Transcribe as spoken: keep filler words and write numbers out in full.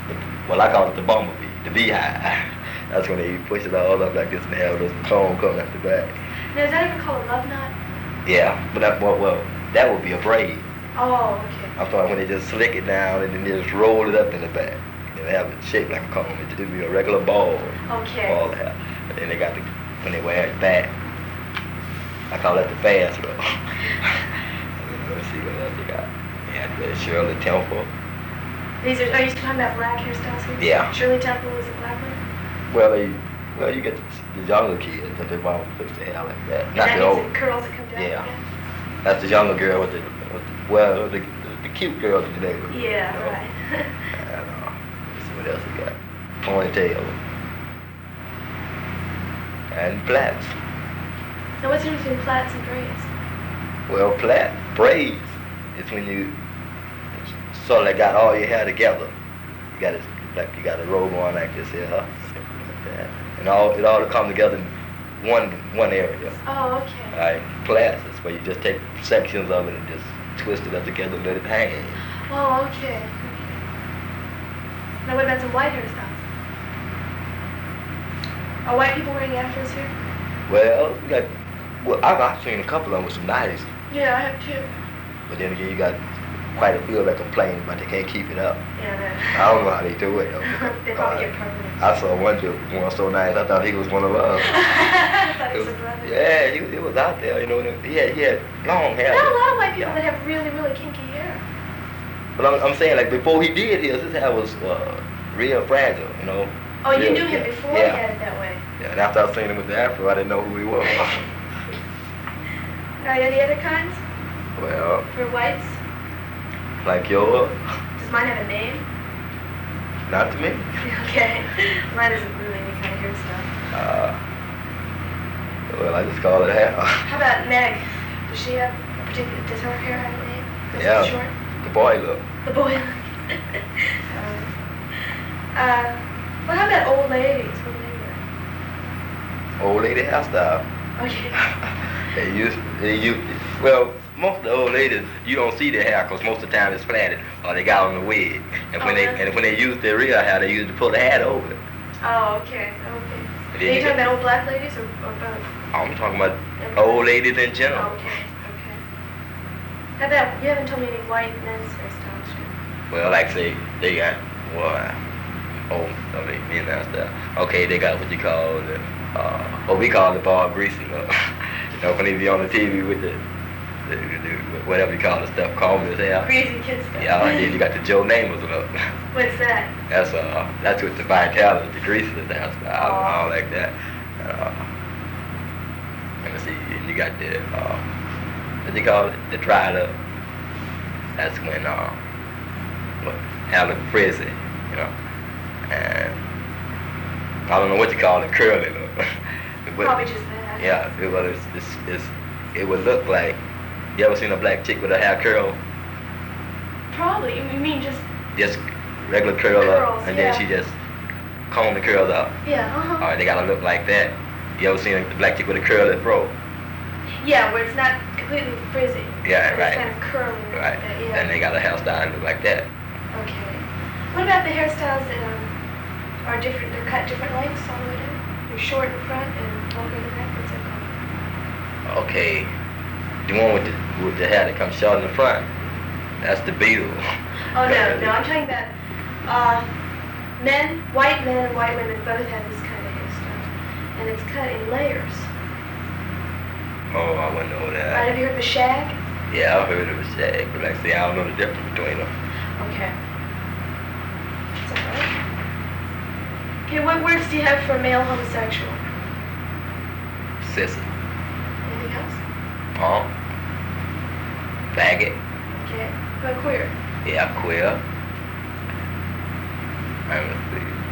Well, I call it the bumblebee, the beehive. That's when they push it all up like this and they have this cone coming out the back. Now, is that ever called a love knot? Yeah, but that, well, well, that would be a braid. Oh, okay. I'm talking when they just slick it down and then they just roll it up in the back. They have it shaped like a cone. It would be a regular ball. Okay. Ball hair. And then they got the, when they wear it back, I call that the fast roll. Let's see what else they got. Yeah, the Shirley Temple. These are, are you talking about black hairstyles here? Yeah. Shirley Temple is a black one? Well, they, well, you get the, the younger kids that their mom fix their hair like that. And Not that the means old. it curls that come down Yeah. again? That's the younger girl with the, with the well, the, the cute girl in the neighborhood. Yeah, you know? right. And, uh, let's see what else we got. Ponytail. And plaits. Now, what's the difference between plaits and braids? Well, plait, braids, is when you sort of got all your hair together. You got it, like you got a robe on like this here, huh? Like that. And all, it all come together in one, one area. Oh, okay. Right, plaits is where you just take sections of it and just twist it up together and let it hang. Oh, okay. Now, what about some white hairstyles? Are white people wearing afros here? Well, you got, well, I've, I've seen a couple of them with some nice, Yeah, I have too. but then again, you got quite a few that complain, but they can't keep it up. Yeah, I don't know how they do it though. they probably Uh, get permanent. I saw one dude, one so nice, I thought he was one of us. I thought it was a brother. Yeah, he, was- he was out there, you know, he had, he had long hair. There are a lot of white people Yeah. that have really, really kinky hair. But I'm, I'm saying, like, before he did his, his hair was uh, real fragile, you know. Oh, you Real- knew him yeah. before Yeah. he had it that way. Yeah, and after I seen him with the afro, I didn't know who he was. Are there any other kinds Well, for whites? like yours, Does mine have a name? not to me. Okay. Mine isn't really any kind of hairstyle. Uh, well, I just call it hair. How about Meg? Does she have a particular, does her hair have a name? Is Yeah. it short? The boy look. The boy. um, uh, well, how about old ladies? What do they wear? Old lady hairstyle. Okay. They use, they use, well, most of the old ladies, you don't see their hair because most of the time it's plaited or they got on the wig. And when Oh, they really? and when they use their real hair, they usually pull the hat over it. Oh, okay. Okay. And Are then you you talking get- about old black ladies or, or both? I'm talking about old ladies in general. Oh, okay. Okay. How about, you haven't told me any white men's hairstyles yet. Well, like say they got what? Oh, I mean, me and that stuff. Okay, they got what you call the, uh, what we call the ball greasy. You know, you know when they be on the T V with the, the, the whatever you call the stuff, combing his hair. Greasy kid stuff. Yeah, and then you got the Joe Namath look. What's that? That's uh, that's with the vitality, the grease of the dance style, and all like that. Uh, let me see, and you got the, uh, what do you call it? The dried up. That's when uh, what, hair look frizzy, you know. And I don't know what you call it, curly look. But, Probably just that. yeah, it was. It's, it's, it would look like. You ever seen a black chick with her hair curl? Probably. You mean just, Just regular curl Curls, up, and yeah. then she just comb the curls out. yeah, uh-huh. All right, they gotta look like that. You ever seen a black chick with a curly fro? Yeah, where it's not completely frizzy. Yeah, but right. It's kind of curly. like Right. that, yeah. And they got a hairstyle that look like that. Okay. What about the hairstyles that um, are different? They're cut different lengths all the way down. They're short in front and longer in the back. What's that called? Okay, the one with the with the hair that comes short in the front, that's the beetle. Oh no, no, I'm talking about uh, men, white men and white women both have this kind of hairstyle, and it's cut in layers. Oh, I wouldn't know Right? that. Have you heard of a shag? Yeah, I've heard of a shag, but like I say, I don't know the difference between them. Okay. Is that right? Okay, what words do you have for male homosexual? Sissy, Anything else? punk, faggot, Okay. What queer? yeah, queer. And let's see.